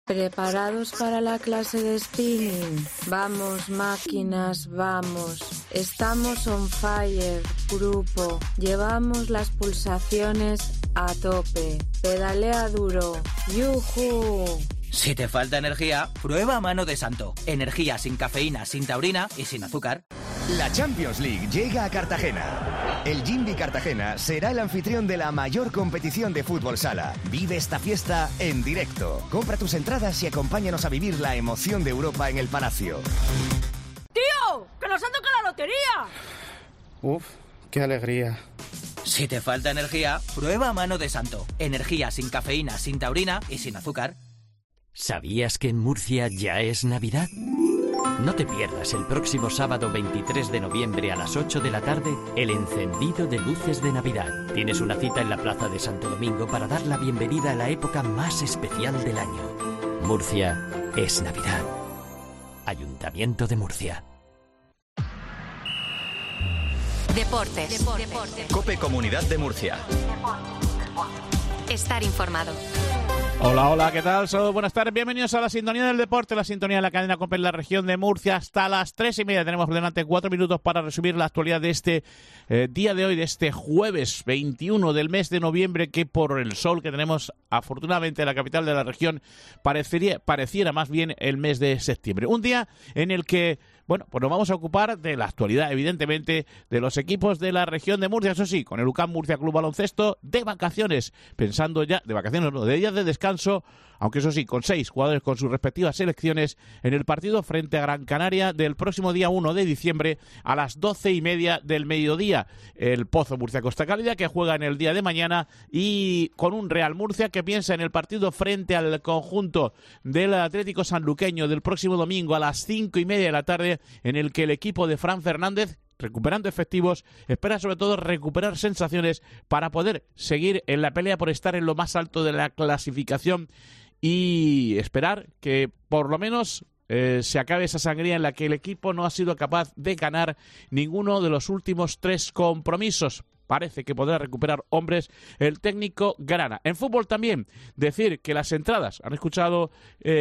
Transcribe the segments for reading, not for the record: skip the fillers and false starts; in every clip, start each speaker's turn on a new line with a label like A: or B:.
A: ¿Preparados para la clase de spinning? Vamos, máquinas, vamos. Estamos on fire, grupo. Llevamos las pulsaciones a tope. Pedalea duro. ¡Yujú!
B: Si te falta energía, prueba Mano de Santo. Energía sin cafeína, sin taurina y sin azúcar.
C: La Champions League llega a Cartagena. El Jimby Cartagena será el anfitrión de la mayor competición de fútbol sala. Vive esta fiesta en directo. Compra tus entradas y acompáñanos a vivir la emoción de Europa en el Palacio.
D: ¡Tío! ¡Que nos han tocado la lotería!
E: Uf, qué alegría.
B: Si te falta energía, prueba Mano de Santo. Energía sin cafeína, sin taurina y sin azúcar.
F: ¿Sabías que en Murcia ya es Navidad? No te pierdas el próximo sábado 23 de noviembre a las 8 de la tarde el encendido de luces de Navidad. Tienes una cita en la Plaza de Santo Domingo para dar la bienvenida a la época más especial del año. Murcia es Navidad. Ayuntamiento de Murcia.
G: Deportes.
C: COPE Comunidad de Murcia.
G: Estar informado.
H: Hola, hola, ¿qué tal? Saludos, buenas tardes, bienvenidos a la sintonía del deporte, la sintonía de la cadena COPE en la región de Murcia. Hasta las 3:30 tenemos por delante 4 minutos para resumir la actualidad de este día de hoy, de este jueves 21 del mes de noviembre, que por el sol que tenemos afortunadamente en la capital de la región pareciera más bien el mes de septiembre. Un día en el que, bueno, pues nos vamos a ocupar de la actualidad, evidentemente, de los equipos de la región de Murcia, eso sí, con el UCAM Murcia Club Baloncesto de vacaciones, pensando ya, de vacaciones no, de días de descanso, aunque eso sí, con 6 jugadores con sus respectivas selecciones en el partido frente a Gran Canaria del próximo día 1 de diciembre a las 12:30 del mediodía. El Pozo Murcia Costa Cálida, que juega en el día de mañana, y con un Real Murcia que piensa en el partido frente al conjunto del Atlético Sanluqueño del próximo domingo a las 5:30 de la tarde, en el que el equipo de Fran Fernández, recuperando efectivos, espera sobre todo recuperar sensaciones para poder seguir en la pelea por estar en lo más alto de la clasificación y esperar que por lo menos se acabe esa sangría en la que el equipo no ha sido capaz de ganar ninguno de los últimos 3 compromisos. Parece que podrá recuperar hombres el técnico Grana. En fútbol también, decir que las entradas, han escuchado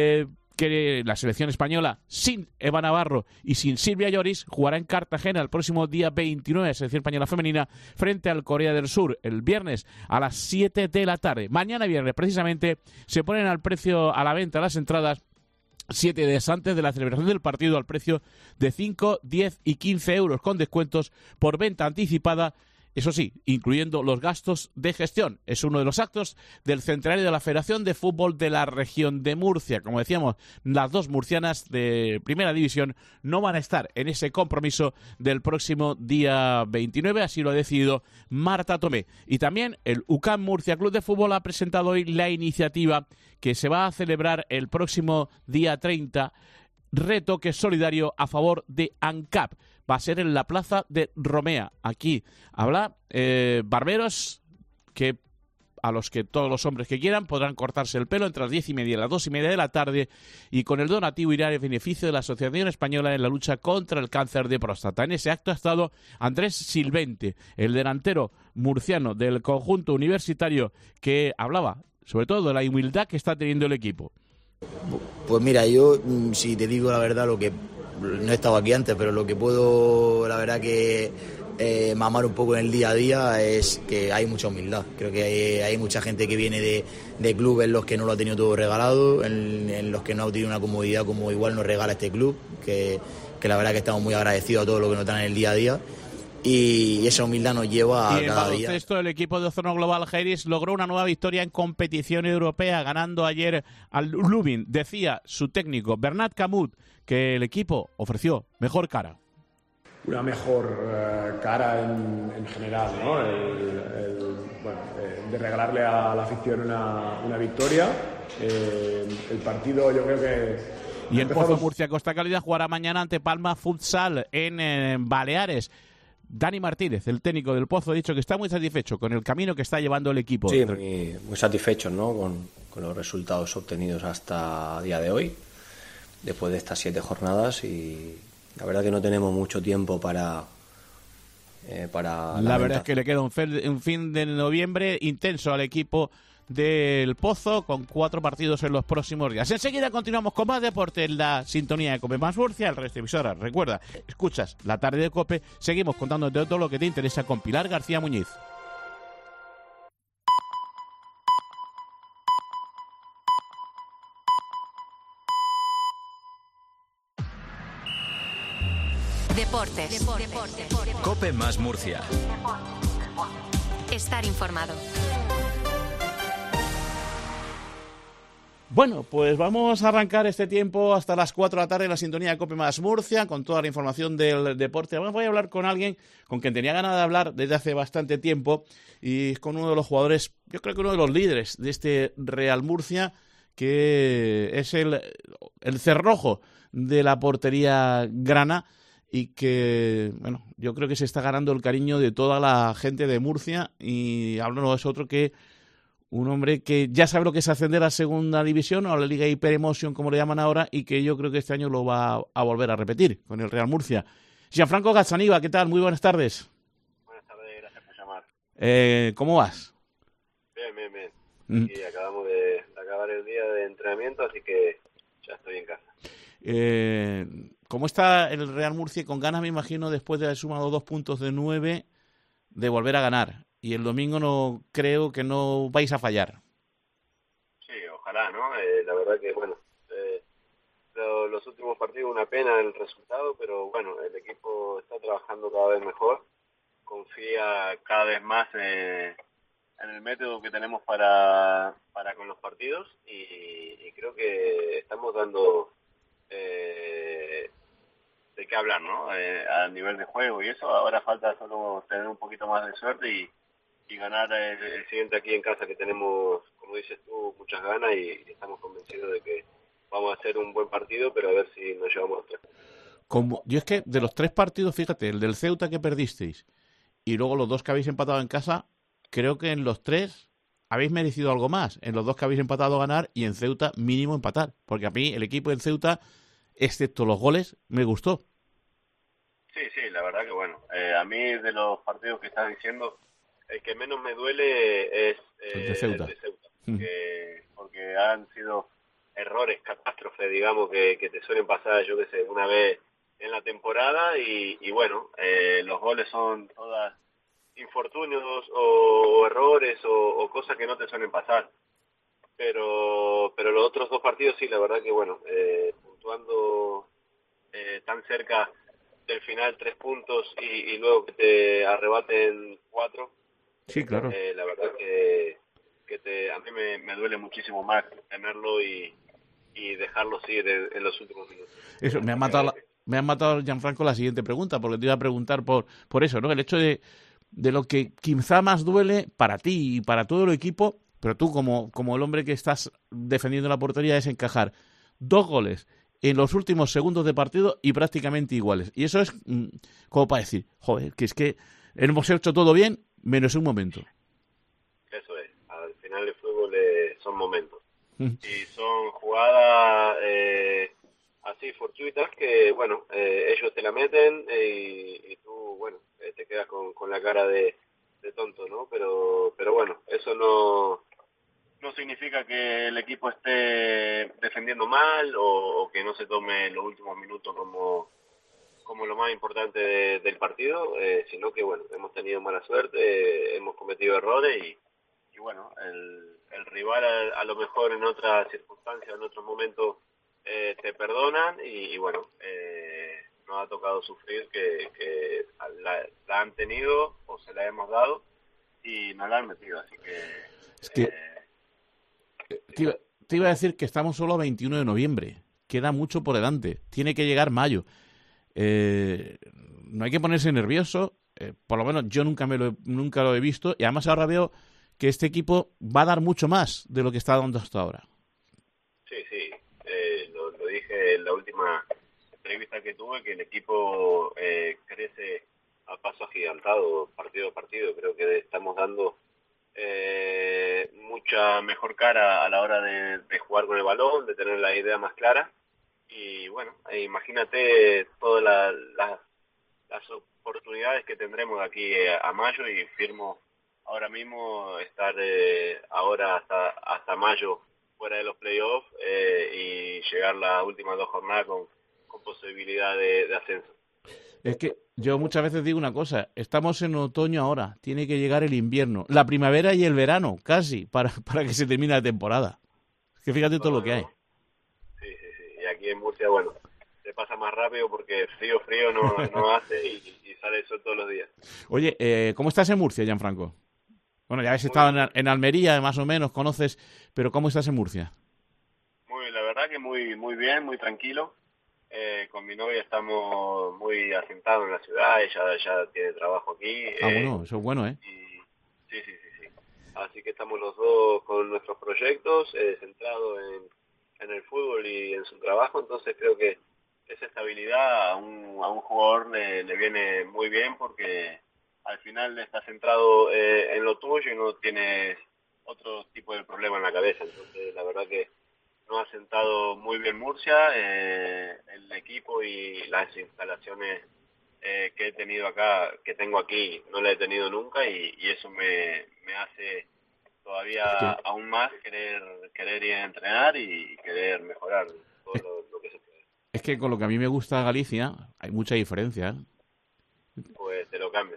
H: que la selección española, sin Eva Navarro y sin Silvia Lloris, jugará en Cartagena el próximo día 29, la selección española femenina, frente al Corea del Sur, el viernes a las 7 de la tarde. Mañana viernes, precisamente, se ponen al precio, a la venta las entradas 7 días antes de la celebración del partido al precio de 5, 10 y 15 euros, con descuentos por venta anticipada. Eso sí, incluyendo los gastos de gestión. Es uno de los actos del centenario de la Federación de Fútbol de la región de Murcia. Como decíamos, las 2 murcianas de Primera División no van a estar en ese compromiso del próximo día 29, así lo ha decidido Marta Tomé. Y también el UCAM Murcia Club de Fútbol ha presentado hoy la iniciativa que se va a celebrar el próximo día 30, retoque solidario a favor de ANCAP. Va a ser en la plaza de Romea. Aquí habrá barberos que a los que todos los hombres que quieran podrán cortarse el pelo entre las 10:30 y las 2:30 de la tarde, y con el donativo irá en beneficio de la Asociación Española en la lucha contra el cáncer de próstata. En ese acto ha estado Andrés Silvente, el delantero murciano del conjunto universitario, que hablaba sobre todo de la humildad que está teniendo el equipo.
I: Pues mira, yo, si te digo la verdad, lo que no he estado aquí antes, pero lo que puedo, la verdad que mamar un poco en el día a día es que hay mucha humildad. Creo que hay mucha gente que viene de clubes en los que no lo ha tenido todo regalado, en los que no ha tenido una comodidad como igual nos regala este club, que la verdad que estamos muy agradecidos a todo lo que nos dan en el día a día. Y esa humildad nos lleva a cada día.
H: El equipo de Ozono Global Jairis logró una nueva victoria en competición europea, ganando ayer al Lubin. Decía su técnico Bernat Camut que el equipo ofreció mejor cara.
J: Una mejor cara en general, ¿no? De regalarle a la afición una victoria. El partido, yo creo que...
H: Y el Pozo Murcia Costa Cálida jugará mañana ante Palma Futsal en Baleares. Dani Martínez, el técnico del Pozo, ha dicho que está muy satisfecho con el camino que está llevando el equipo.
K: Sí, muy satisfechos, ¿no? con los resultados obtenidos hasta el día de hoy, después de estas 7 jornadas, y la verdad que no tenemos mucho tiempo para
H: la verdad es que le queda un fin de noviembre intenso al equipo del Pozo, con 4 partidos en los próximos días. Enseguida continuamos con más deporte en la sintonía de COPE más Murcia, el resto de emisoras. Recuerda, escuchas la tarde de COPE, seguimos contándote todo lo que te interesa con Pilar García Muñiz.
G: Deportes.
C: COPE más Murcia.
G: Estar informado.
H: Bueno, pues vamos a arrancar este tiempo hasta las 4 de la tarde en la sintonía de COPE más Murcia, con toda la información del deporte. Además voy a hablar con alguien con quien tenía ganas de hablar desde hace bastante tiempo, y con uno de los jugadores, yo creo que uno de los líderes de este Real Murcia, que es el cerrojo de la portería grana, y que, bueno, yo creo que se está ganando el cariño de toda la gente de Murcia. Y hablo no es otro que un hombre que ya sabe lo que es ascender a segunda división, o a la Liga Hyper-Emotion, como le llaman ahora, y que yo creo que este año lo va a volver a repetir con el Real Murcia. Gianfranco Gazzaniga, ¿qué tal? Muy buenas tardes.
L: Buenas tardes, gracias por llamar.
H: ¿Cómo vas?
L: Bien. Y acabamos de acabar el día de entrenamiento, así que ya estoy en casa.
H: ¿Cómo está el Real Murcia? Con ganas, me imagino, después de haber sumado 2 puntos de 9, de volver a ganar. Y el domingo no creo que no vais a fallar.
L: Sí, ojalá, ¿no? La verdad que, bueno, los últimos partidos una pena el resultado, pero bueno, el equipo está trabajando cada vez mejor, confía cada vez más en el método que tenemos para con los partidos, y creo que estamos dando de qué hablar, ¿no? A nivel de juego y eso. Ahora falta solo tener un poquito más de suerte y ganar el siguiente aquí en casa, que tenemos, como dices tú, muchas ganas, y estamos convencidos de que vamos a hacer un buen partido, pero a ver si nos llevamos los 3.
H: Yo es que de los 3 partidos, fíjate, el del Ceuta que perdisteis y luego los 2 que habéis empatado en casa, creo que en los 3 habéis merecido algo más. En los 2 que habéis empatado ganar, y en Ceuta mínimo empatar, porque a mí el equipo en Ceuta, excepto los goles, me gustó.
L: Sí, la verdad que bueno, a mí de los partidos que estás diciendo, el que menos me duele es
H: el de Ceuta,
L: porque han sido errores, catástrofes, digamos, que te suelen pasar, yo qué sé, una vez en la temporada, y bueno, los goles son todas infortunios o errores o cosas que no te suelen pasar. Pero los otros 2 partidos sí, la verdad que bueno, puntuando tan cerca del final 3 puntos y luego que te arrebaten 4.
H: Sí, claro.
L: La verdad que a mí me duele muchísimo más tenerlo y dejarlo ir en los últimos minutos.
H: Eso, me ha matado Gianfranco la siguiente pregunta, porque te iba a preguntar por eso, ¿no? El hecho de lo que quizá más duele para ti y para todo el equipo, pero tú como el hombre que estás defendiendo la portería, es encajar 2 goles en los últimos segundos de partido y prácticamente iguales. Y eso es como para decir, joder, que es que hemos hecho todo bien, menos un momento.
L: Eso es. Al final el fútbol son momentos. Y son jugadas así fortuitas que, bueno, ellos te la meten y tú, bueno, te quedas con la cara de tonto, ¿no? Pero bueno, eso no significa que el equipo esté defendiendo mal o que no se tome los últimos minutos como lo más importante del partido, sino que, bueno, hemos tenido mala suerte, hemos cometido errores y bueno, el rival a lo mejor en otras circunstancias, en otros momentos te perdonan y bueno, nos ha tocado sufrir que la han tenido o se la hemos dado y nos la han metido, así que...
H: Es que te iba a decir que estamos solo a 21 de noviembre, queda mucho por delante, tiene que llegar mayo. No hay que ponerse nervioso, por lo menos yo nunca lo he visto, y además ahora veo que este equipo va a dar mucho más de lo que está dando hasta ahora.
L: Sí, lo dije en la última entrevista que tuve, que el equipo crece a paso agigantado, partido a partido. Creo que estamos dando mucha mejor cara a la hora de jugar con el balón, de tener la idea más clara. Y bueno, imagínate todas las oportunidades que tendremos de aquí a mayo, y firmo ahora mismo estar ahora hasta mayo fuera de los playoffs y llegar las últimas 2 jornadas con posibilidad de ascenso.
H: Es que yo muchas veces digo una cosa, estamos en otoño ahora, tiene que llegar el invierno, la primavera y el verano, casi, para que se termine la temporada. Es que fíjate todo lo que hay.
L: Sí. Y aquí en Murcia, bueno, se pasa más rápido porque frío no hace y sale el sol todos los días.
H: Oye, ¿cómo estás en Murcia, Gianfranco? Bueno, ya habéis estado en Almería, más o menos, conoces, pero ¿cómo estás en Murcia?
L: La verdad que muy bien, muy tranquilo. Con mi novia estamos muy asentados en la ciudad, ella ya tiene trabajo aquí.
H: Bueno, eso es bueno, ¿eh?
L: Sí. Así que estamos los dos con nuestros proyectos, centrados en el fútbol y en su trabajo, entonces creo que esa estabilidad a un jugador le viene muy bien porque al final está centrado en lo tuyo y no tienes otro tipo de problema en la cabeza. Entonces la verdad que nos ha sentado muy bien Murcia, el equipo y las instalaciones que he tenido acá, que tengo aquí, no la he tenido nunca y eso me hace todavía aún más querer ir a entrenar y querer mejorar todo lo que se puede.
H: Es que con lo que a mí me gusta Galicia hay mucha diferencia, ¿eh?
L: Pues te lo cambio.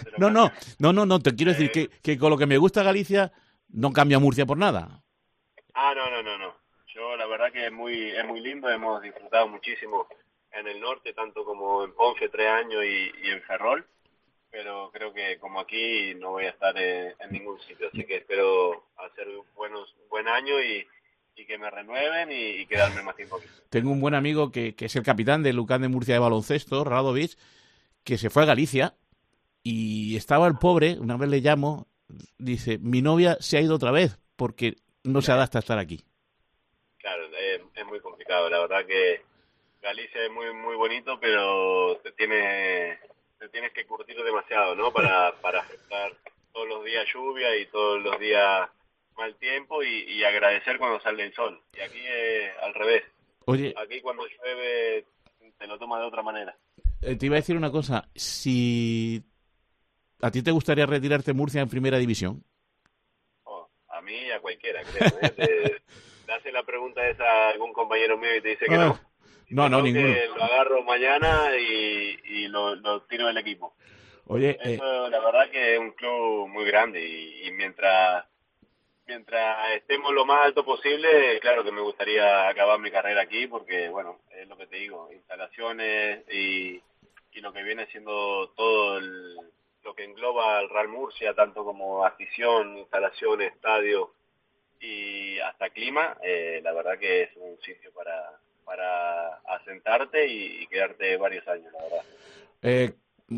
H: No, te quiero decir que con lo que me gusta Galicia no cambia Murcia por nada.
L: No. Yo la verdad que es muy lindo, hemos disfrutado muchísimo en el norte, tanto como en Ponce 3 años y en Ferrol, pero creo que como aquí no voy a estar en ningún sitio, así que espero hacer buen año y que me renueven y quedarme más tiempo aquí.
H: Tengo un buen amigo que es el capitán del Lucan de Murcia de baloncesto, Radovic, que se fue a Galicia y estaba el pobre, una vez le llamo, dice, mi novia se ha ido otra vez porque no se adapta a estar aquí.
L: Claro, es muy complicado, la verdad que Galicia es muy bonito, pero te tienes que curtir demasiado, ¿no? Para afectar todos los días lluvia y todos los días mal tiempo y agradecer cuando sale el sol. Y aquí es al revés.
H: Oye,
L: aquí cuando llueve te lo tomas de otra manera.
H: Te iba a decir una cosa, si a ti te gustaría retirarte en Murcia en primera división.
L: A mí y a cualquiera, creo, ¿eh? Te hace la pregunta esa a algún compañero mío y te dice que no.
H: No, ninguno.
L: Que lo agarro mañana y lo tiro del equipo.
H: Oye,
L: eso la verdad que es un club muy grande y mientras estemos lo más alto posible, claro que me gustaría acabar mi carrera aquí porque, bueno, es lo que te digo, instalaciones y lo que viene siendo todo lo que engloba al Real Murcia, tanto como afición, instalaciones, estadio y hasta clima, la verdad que es un sitio para asentarte y quedarte varios años, la verdad.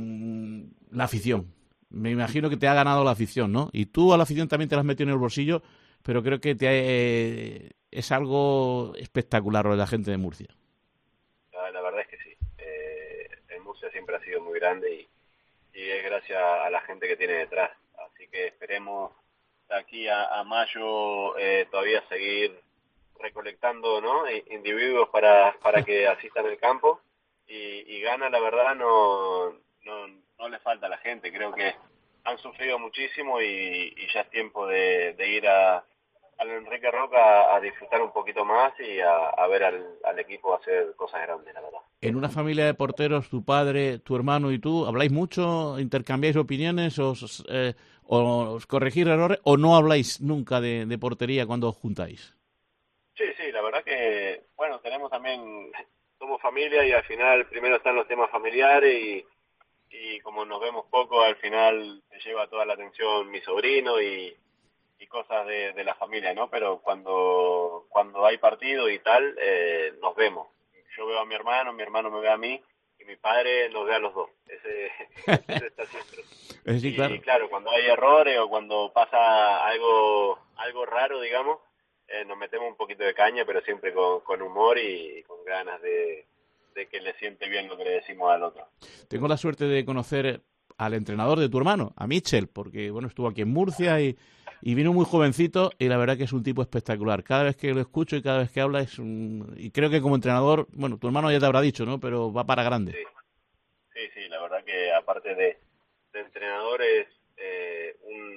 H: La afición. Me imagino que te ha ganado la afición, ¿no? Y tú a la afición también te la has metido en el bolsillo, pero creo que es algo espectacular lo de la gente de Murcia.
L: La verdad es que sí. En Murcia siempre ha sido muy grande y es gracias a la gente que tiene detrás. Así que esperemos de aquí a mayo todavía seguir recolectando, ¿no? Individuos para que asistan al campo y gana, la verdad, no le falta a la gente. Creo que han sufrido muchísimo y ya es tiempo de ir al Enrique Roca a disfrutar un poquito más y a ver al equipo hacer cosas grandes, la verdad.
H: En una familia de porteros, tu padre, tu hermano y tú, ¿habláis mucho? ¿Intercambiáis opiniones? ¿Os corregir errores? ¿O no habláis nunca de portería cuando os juntáis?
L: Sí, la verdad que, bueno, tenemos también, somos familia y al final primero están los temas familiares y como nos vemos poco, al final me lleva toda la atención mi sobrino y cosas de la familia, ¿no? Pero cuando hay partido y tal, nos vemos. Yo veo a mi hermano me ve a mí y mi padre nos ve a los dos. Ese está siempre.
H: Sí, claro.
L: Y claro, cuando hay errores o cuando pasa algo raro, digamos, nos metemos un poquito de caña, pero siempre con humor y con ganas de que le siente bien lo que le decimos al otro.
H: Tengo la suerte de conocer al entrenador de tu hermano, a Michel, porque bueno, estuvo aquí en Murcia y vino muy jovencito y la verdad que es un tipo espectacular. Cada vez que lo escucho y cada vez que habla y creo que como entrenador, bueno, tu hermano ya te habrá dicho, ¿no? Pero va para grande.
L: Sí, la verdad que aparte de entrenador es un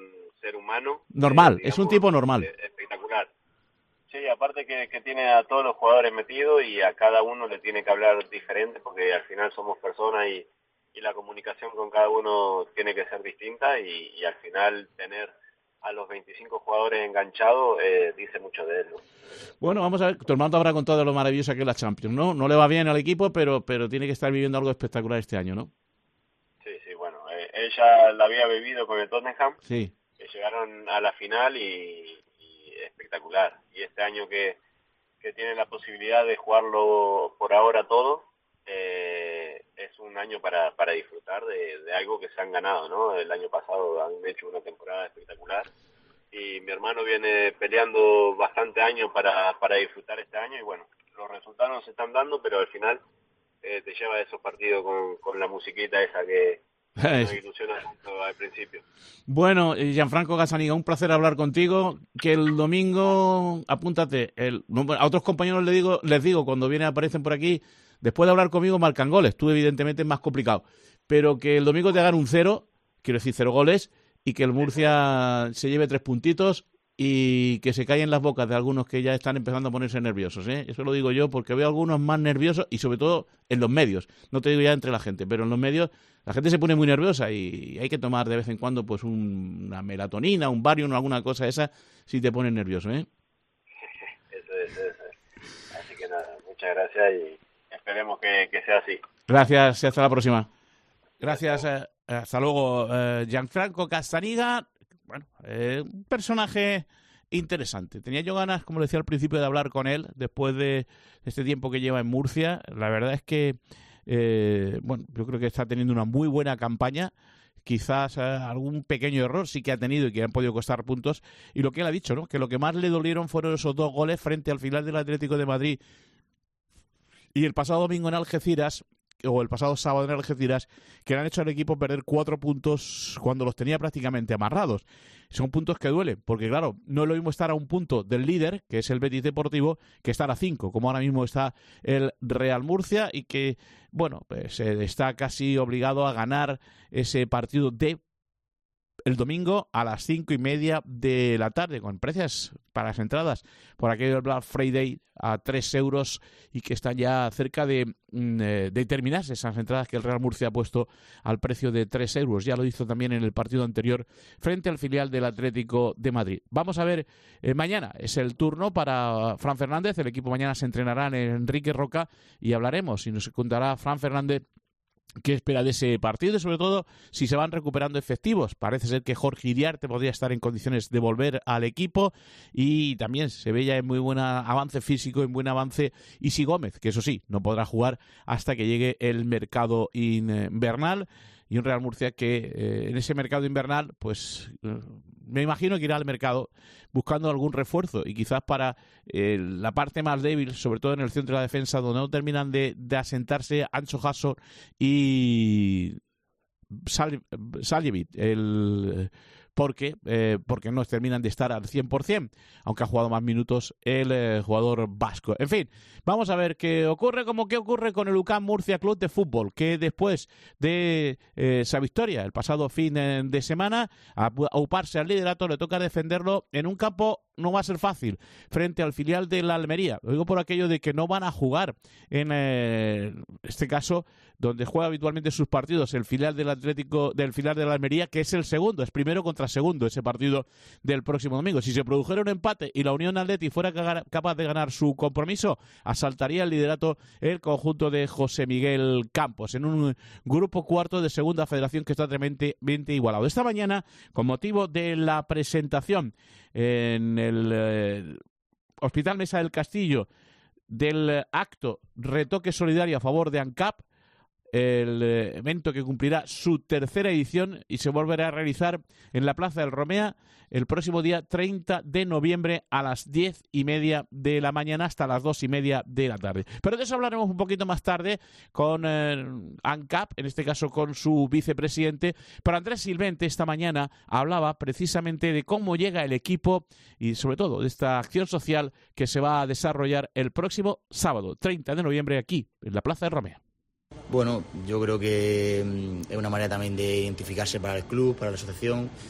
L: ser humano.
H: Normal,
L: digamos,
H: es un tipo normal.
L: Espectacular. Sí, aparte que tiene a todos los jugadores metidos y a cada uno le tiene que hablar diferente porque al final somos personas y la comunicación con cada uno tiene que ser distinta y al final tener a los 25 jugadores enganchados dice mucho de él, ¿no?
H: Bueno, vamos a ver, tu hermano habrá contado lo maravillosa que es la Champions, ¿no? No le va bien al equipo, pero tiene que estar viviendo algo espectacular este año, ¿no?
L: Sí, bueno, ella la había vivido con el Tottenham,
H: sí,
L: que llegaron a la final y espectacular. Y este año que tienen la posibilidad de jugarlo por ahora todo, es un año para disfrutar de algo que se han ganado, ¿no? El año pasado han hecho una temporada espectacular y mi hermano viene peleando bastante años para disfrutar este año y bueno, los resultados no se están dando, pero al final te lleva a esos partidos con la musiquita esa que nos ilusiona mucho al principio.
H: Bueno, Gianfranco Casaniga, un placer hablar contigo. Que el domingo, apúntate, a otros compañeros les digo cuando aparecen por aquí, después de hablar conmigo marcan goles. Tú evidentemente es más complicado, pero que el domingo te hagan un 0, quiero decir 0 goles, y que el Murcia se lleve 3 puntitos y que se callen las bocas de algunos que ya están empezando a ponerse nerviosos, ¿eh? Eso lo digo yo porque veo a algunos más nerviosos y sobre todo en los medios. No te digo ya entre la gente, pero en los medios la gente se pone muy nerviosa y hay que tomar de vez en cuando pues una melatonina, un Valium o alguna cosa esa si te pones nervioso, ¿eh?
L: Eso es. Así que nada, muchas gracias y esperemos que sea así.
H: Gracias y hasta la próxima. Gracias, hasta luego. Gianfranco Casaniga, bueno, un personaje interesante. Tenía yo ganas, como decía al principio, de hablar con él después de este tiempo que lleva en Murcia. La verdad es que, bueno, yo creo que está teniendo una muy buena campaña. Quizás algún pequeño error sí que ha tenido y que han podido costar puntos. Y lo que él ha dicho, ¿no? Que lo que más le dolieron fueron esos 2 goles frente al final del Atlético de Madrid y el pasado domingo en Algeciras, o el pasado sábado en Algeciras, que le han hecho al equipo perder 4 puntos cuando los tenía prácticamente amarrados. Son puntos que duelen, porque claro, no es lo mismo estar a un punto del líder, que es el Betis Deportivo, que estar a 5, como ahora mismo está el Real Murcia, y que, bueno, pues está casi obligado a ganar ese partido el domingo a las 5:30 de la tarde, con precios para las entradas por aquello del Black Friday a 3 euros y que están ya cerca de terminarse esas entradas que el Real Murcia ha puesto al precio de 3 euros. Ya lo hizo también en el partido anterior frente al filial del Atlético de Madrid. Vamos a ver, mañana es el turno para Fran Fernández. El equipo mañana se entrenará en Enrique Roca y hablaremos y nos contará Fran Fernández qué espera de ese partido y sobre todo si se van recuperando efectivos. Parece ser que Jorge Iriarte podría estar en condiciones de volver al equipo y también se ve ya en muy buen avance físico, en buen avance Isi Gómez, que eso sí, no podrá jugar hasta que llegue el mercado invernal. Y un Real Murcia que en ese mercado invernal, pues me imagino que irá al mercado buscando algún refuerzo y quizás para la parte más débil, sobre todo en el centro de la defensa, donde no terminan de asentarse Ancho Hasso y Saljevic, porque no terminan de estar al 100%, aunque ha jugado más minutos el jugador vasco. En fin, vamos a ver qué ocurre con el UCAM Murcia Club de Fútbol, que después de esa victoria el pasado fin de semana, a auparse al liderato, le toca defenderlo en un campo no va a ser fácil frente al filial de la Almería. Lo digo por aquello de que no van a jugar en este caso donde juega habitualmente sus partidos el filial del filial de la Almería, que es el segundo, es primero contra segundo ese partido del próximo domingo. Si se produjera un empate y la Unión Atleti fuera capaz de ganar su compromiso, asaltaría el liderato el conjunto de José Miguel Campos en un grupo cuarto de segunda federación que está tremendamente igualado. Esta mañana, con motivo de la presentación en el Hospital Mesa del Castillo del acto Retoque Solidario a favor de ANCAP, el evento que cumplirá su tercera edición y se volverá a realizar en la Plaza del Romea el próximo día 30 de noviembre a las 10:30 de la mañana hasta las 2:30 de la tarde. Pero de eso hablaremos un poquito más tarde con ANCAP, en este caso con su vicepresidente. Pero Andrés Silvente esta mañana hablaba precisamente de cómo llega el equipo y sobre todo de esta acción social que se va a desarrollar el próximo sábado 30 de noviembre aquí en la Plaza del Romea.
I: Bueno, yo creo que es una manera también de identificarse para el club, para la asociación,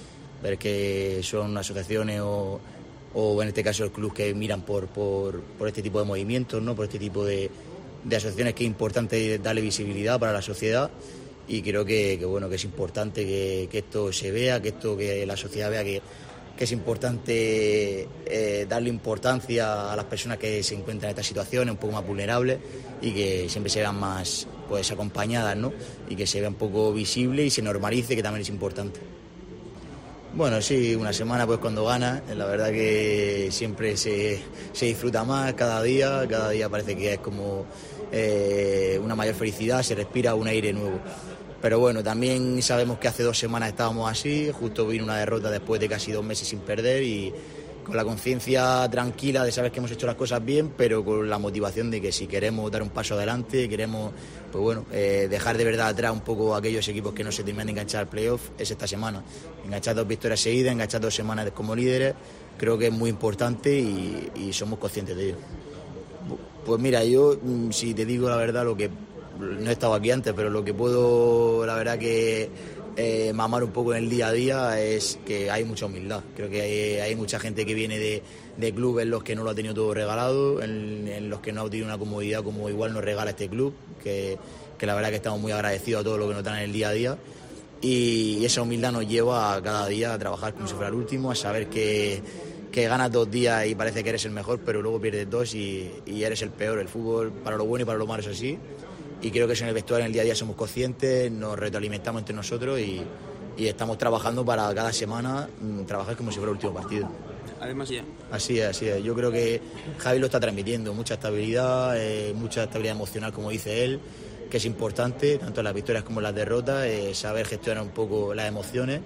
I: ver que son asociaciones o en este caso el club que miran por este tipo de movimientos, ¿no? Por este tipo de asociaciones que es importante darle visibilidad para la sociedad, y creo que es importante que esto se vea, que la sociedad vea que es importante darle importancia a las personas que se encuentran en estas situaciones un poco más vulnerables, y que siempre se vean más pues acompañadas, ¿no? Y que se vea un poco visible y se normalice, que también es importante. Bueno, sí, una semana pues cuando gana, la verdad que siempre se disfruta más cada día parece que es como una mayor felicidad, se respira un aire nuevo. Pero bueno, también sabemos que hace 2 semanas estábamos así, justo vino una derrota después de casi 2 meses sin perder, y con la conciencia tranquila de saber que hemos hecho las cosas bien, pero con la motivación de que si queremos dar un paso adelante, queremos dejar de verdad atrás un poco aquellos equipos que no se terminan de enganchar al playoff, es esta semana. Enganchar 2 victorias seguidas, enganchar 2 semanas como líderes, creo que es muy importante y somos conscientes de ello. Pues mira, yo, si te digo la verdad, lo que no he estado aquí antes, pero lo que puedo, la verdad que mamar un poco en el día a día es que hay mucha humildad. Creo que hay mucha gente que viene de clubes en los que no lo ha tenido todo regalado, en los que no ha tenido una comodidad como igual nos regala este club, que la verdad que estamos muy agradecidos a todo lo que nos dan en el día a día, y esa humildad nos lleva a cada día a trabajar como si fuera el último, a saber que ganas 2 días y parece que eres el mejor, pero luego pierdes 2 y eres el peor. El fútbol, para lo bueno y para lo malo, es así. Y creo que eso en el vestuario, en el día a día, somos conscientes, nos retroalimentamos entre nosotros y estamos trabajando para cada semana trabajar como si fuera el último partido.
M: Además ya.
I: Así es. Yo creo que Javi lo está transmitiendo, mucha estabilidad emocional, como dice él, que es importante, tanto en las victorias como en las derrotas, saber gestionar un poco las emociones,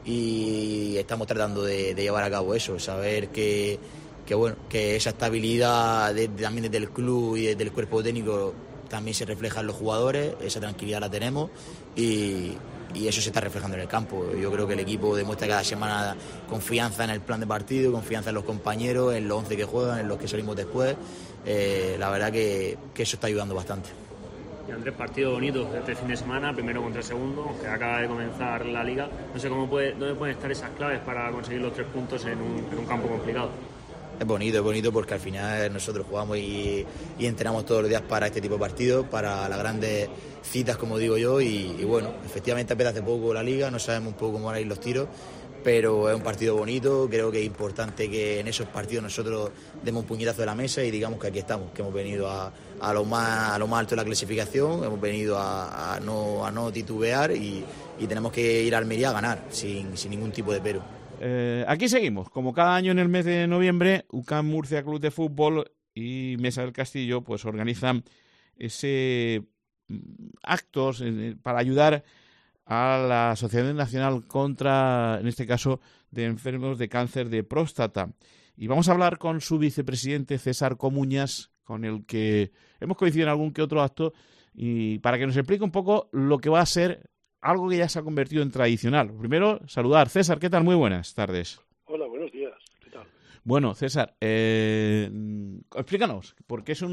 I: y estamos tratando de llevar a cabo eso, saber que esa estabilidad también desde el club y desde el cuerpo técnico también se refleja en los jugadores, esa tranquilidad la tenemos y eso se está reflejando en el campo. Yo creo que el equipo demuestra cada semana confianza en el plan de partido, confianza en los compañeros, en los 11 que juegan, en los que salimos después. La verdad que eso está ayudando bastante.
M: Y Andrés, partido bonito este fin de semana, primero contra el segundo, que acaba de comenzar la Liga. No sé dónde pueden estar esas claves para conseguir los 3 puntos en un campo complicado.
I: Es bonito porque al final nosotros jugamos y entrenamos todos los días para este tipo de partidos, para las grandes citas, como digo yo, y bueno, efectivamente empieza hace poco la Liga, no sabemos un poco cómo van a ir los tiros, pero es un partido bonito. Creo que es importante que en esos partidos nosotros demos un puñetazo de la mesa y digamos que aquí estamos, que hemos venido a lo más alto de la clasificación, hemos venido a no titubear y tenemos que ir a Almería a ganar sin ningún tipo de pero.
H: Aquí seguimos, como cada año en el mes de noviembre, UCAM Murcia Club de Fútbol y Mesa del Castillo pues organizan ese actos para ayudar a la Asociación Nacional contra, en este caso, de enfermos de cáncer de próstata. Y vamos a hablar con su vicepresidente César Comuñas, con el que hemos coincidido en algún que otro acto, y para que nos explique un poco lo que va a ser algo que ya se ha convertido en tradicional. Primero, saludar. César, ¿qué tal? Muy buenas tardes.
N: Hola, buenos días. ¿Qué tal?
H: Bueno, César, explícanos, porque es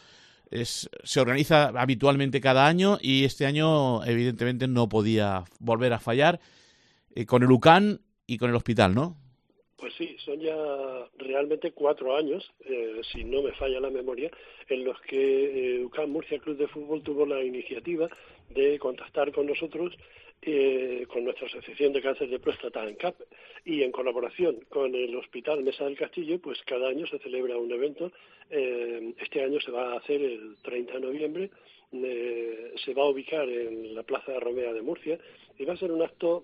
H: se organiza habitualmente cada año y este año, evidentemente, no podía volver a fallar con el UCAM y con el hospital, ¿no?
N: Pues sí, son ya realmente 4 años, si no me falla la memoria, en los que UCAM Murcia Club de Fútbol tuvo la iniciativa de contactar con nosotros, con nuestra Asociación de Cáncer de Próstata, ANCAP, y en colaboración con el Hospital Mesa del Castillo, pues cada año se celebra un evento. Este año se va a hacer el 30 de noviembre, se va a ubicar en la Plaza de Romea de Murcia, y va a ser un acto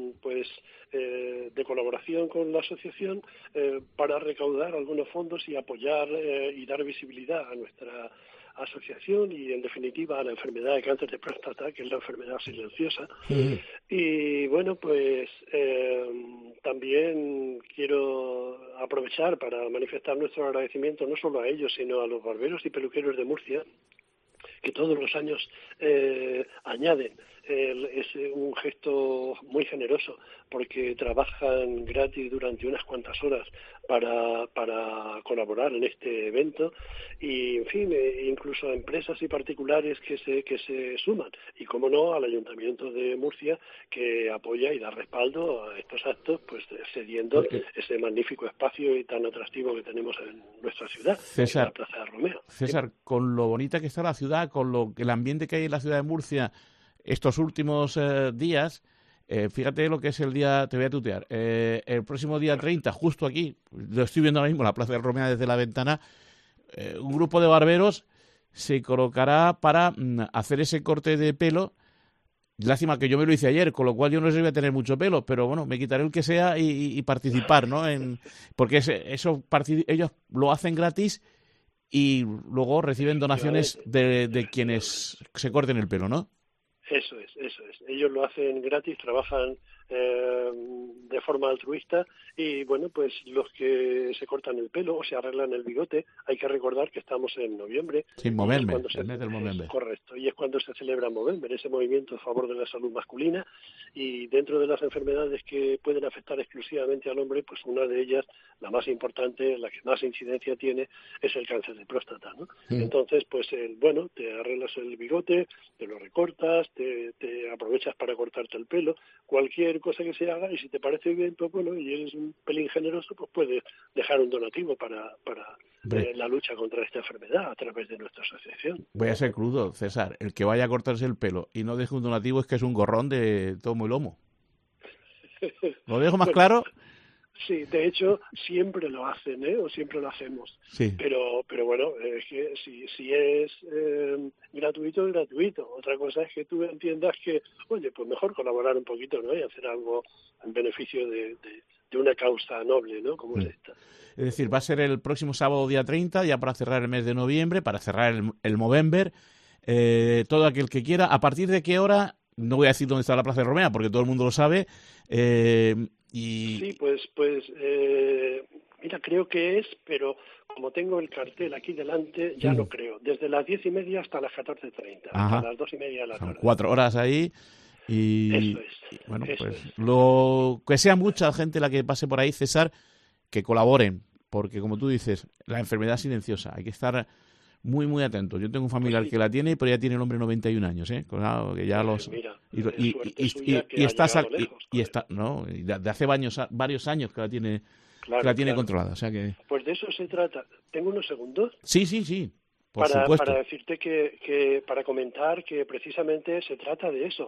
N: de colaboración con la asociación para recaudar algunos fondos y apoyar y dar visibilidad a nuestra asociación y, en definitiva, a la enfermedad de cáncer de próstata, que es la enfermedad silenciosa. Sí. Y bueno, pues también quiero aprovechar para manifestar nuestro agradecimiento no solo a ellos, sino a los barberos y peluqueros de Murcia, que todos los años añaden. Es un gesto muy generoso porque trabajan gratis durante unas cuantas horas para colaborar en este evento y, en fin, incluso empresas y particulares que se suman y, como no, al Ayuntamiento de Murcia, que apoya y da respaldo a estos actos, pues cediendo ese magnífico espacio y tan atractivo que tenemos en nuestra ciudad,
H: César,
N: la Plaza de Romea.
H: César, con lo bonita que está la ciudad, con el ambiente que hay en la ciudad de Murcia estos últimos días, fíjate lo que es el día, te voy a tutear, el próximo día 30, justo aquí, lo estoy viendo ahora mismo, la Plaza de Romea desde la ventana, un grupo de barberos se colocará para hacer ese corte de pelo. Lástima que yo me lo hice ayer, con lo cual yo no sé si voy a tener mucho pelo, pero bueno, me quitaré el que sea y participar, ¿no? Porque ellos lo hacen gratis y luego reciben donaciones de quienes se corten el pelo, ¿no?
N: Eso es. Ellos lo hacen gratis, trabajan de forma altruista y, bueno, pues los que se cortan el pelo o se arreglan el bigote, hay que recordar que estamos en noviembre.
H: Sí, Movember, el mes del Movember.
N: Correcto, y es cuando se celebra Movember, ese movimiento a favor de la salud masculina, y dentro de las enfermedades que pueden afectar exclusivamente al hombre, pues una de ellas, la más importante, la que más incidencia tiene, es el cáncer de próstata, ¿no? Entonces, pues, te arreglas el bigote, te lo recortas, te aprovechas para cortarte el pelo, cualquier cosa que se haga, y si te parece bien, pues bueno, y eres un pelín generoso, pues puedes dejar un donativo para la lucha contra esta enfermedad a través de nuestra asociación.
H: Voy a ser crudo, César, el que vaya a cortarse el pelo y no deje un donativo es que es un gorrón de tomo y lomo. ¿Lo dejo más claro?
N: Sí, de hecho, siempre lo hacen, o siempre lo hacemos.
H: Sí.
N: Pero bueno, es que si es gratuito, es gratuito. Otra cosa es que tú entiendas que, oye, pues mejor colaborar un poquito, ¿no? Y hacer algo en beneficio de una causa noble, ¿no? Como es esta.
H: Es decir, va a ser el próximo sábado, día 30, ya para cerrar el mes de noviembre, para cerrar el Movember. Todo aquel que quiera. ¿A partir de qué hora? No voy a decir dónde está la Plaza de Romea, porque todo el mundo lo sabe.
N: Sí, pues mira, creo que es, pero como tengo el cartel aquí delante, ya no creo. Desde las 10:30 hasta las 14:30, hasta las 2:30 de la tarde.
H: Son 4 horas ahí.
N: Eso es.
H: Y bueno, pues lo que sea mucha gente la que pase por ahí, César, que colaboren, porque como tú dices, la enfermedad es silenciosa, hay que estar muy, muy atentos. Yo tengo un familiar que la tiene, pero ya tiene el hombre 91 años, claro, que ya los...
N: Mira,
H: y está, ¿no? De hace varios años que la tiene, claro, controlada, o sea que...
N: Pues de eso se trata. ¿Tengo unos segundos?
H: Sí. Por supuesto.
N: Para decirte para comentar que precisamente se trata de eso,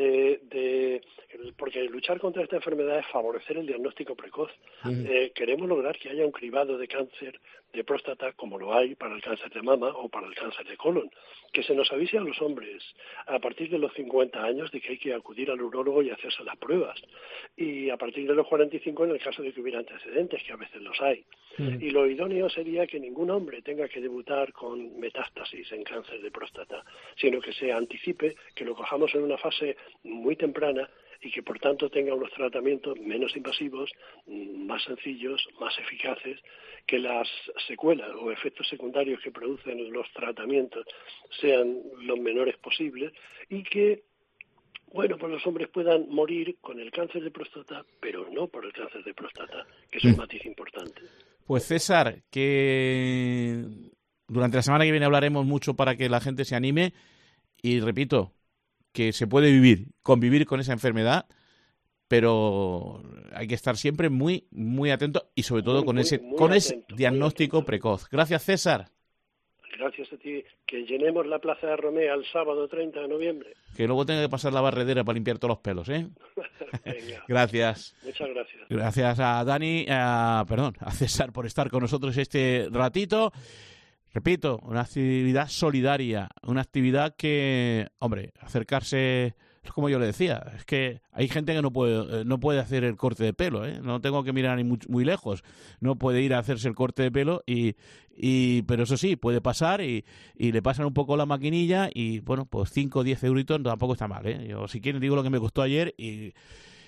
N: porque luchar contra esta enfermedad es favorecer el diagnóstico precoz. Queremos lograr que haya un cribado de cáncer de próstata, como lo hay para el cáncer de mama o para el cáncer de colon, que se nos avise a los hombres a partir de los 50 años de que hay que acudir al urólogo y hacerse las pruebas, y a partir de los 45 en el caso de que hubiera antecedentes, que a veces los hay. Y lo idóneo sería que ningún hombre tenga que debutar con metástasis en cáncer de próstata, sino que se anticipe, que lo cojamos en una fase muy temprana y que por tanto tenga unos tratamientos menos invasivos, más sencillos, más eficaces, que las secuelas o efectos secundarios que producen los tratamientos sean los menores posibles y que, bueno, pues los hombres puedan morir con el cáncer de próstata, pero no por el cáncer de próstata, que es un matiz importante.
H: Pues César, que durante la semana que viene hablaremos mucho para que la gente se anime y repito, que se puede convivir con esa enfermedad, pero hay que estar siempre muy, muy atento y sobre todo con ese diagnóstico precoz. Gracias, César.
N: Gracias a ti. Que llenemos la Plaza de Romea el sábado 30 de noviembre.
H: Que luego tenga que pasar la barredera para limpiar todos los pelos,
N: Venga.
H: Gracias.
N: Muchas gracias.
H: Gracias a a César por estar con nosotros este ratito. Repito, una actividad solidaria, una actividad que, hombre, acercarse, es como yo le decía, es que hay gente que no puede hacer el corte de pelo, no tengo que mirar ni muy lejos, no puede ir a hacerse el corte de pelo pero eso sí, puede pasar y le pasan un poco la maquinilla y bueno, pues 5 o 10 euritos tampoco está mal, Yo si quieren digo lo que me costó ayer y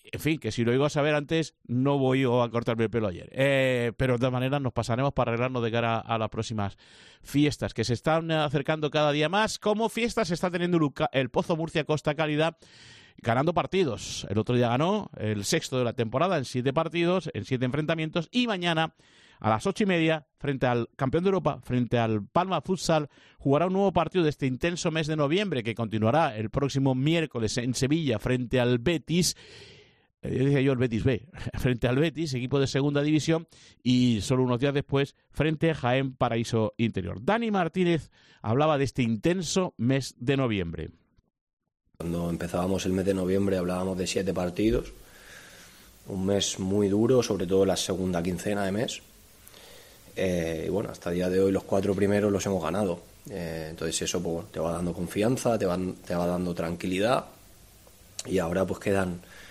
H: en fin, que si lo iba a saber antes, no voy a cortarme el pelo ayer. Pero de todas maneras nos pasaremos para arreglarnos de cara a las próximas fiestas, que se están acercando cada día más. Como fiestas está teniendo el Pozo Murcia Costa Calidad, ganando partidos. El otro día ganó el 6º de la temporada en 7 partidos, en 7 enfrentamientos, y mañana a las 8:30, frente al campeón de Europa, frente al Palma Futsal, jugará un nuevo partido de este intenso mes de noviembre, que continuará el próximo miércoles en Sevilla, frente al Betis. Decía yo el Betis B, frente al Betis, equipo de segunda división, y solo unos días después, frente a Jaén Paraíso Interior. Dani Martínez hablaba de este intenso mes de noviembre.
K: Cuando empezábamos el mes de noviembre hablábamos de 7 partidos, un mes muy duro, sobre todo la segunda quincena de mes. Y bueno, hasta el día de hoy los 4 primeros los hemos ganado. Entonces eso pues, te va dando confianza, te va dando tranquilidad. Y ahora pues quedan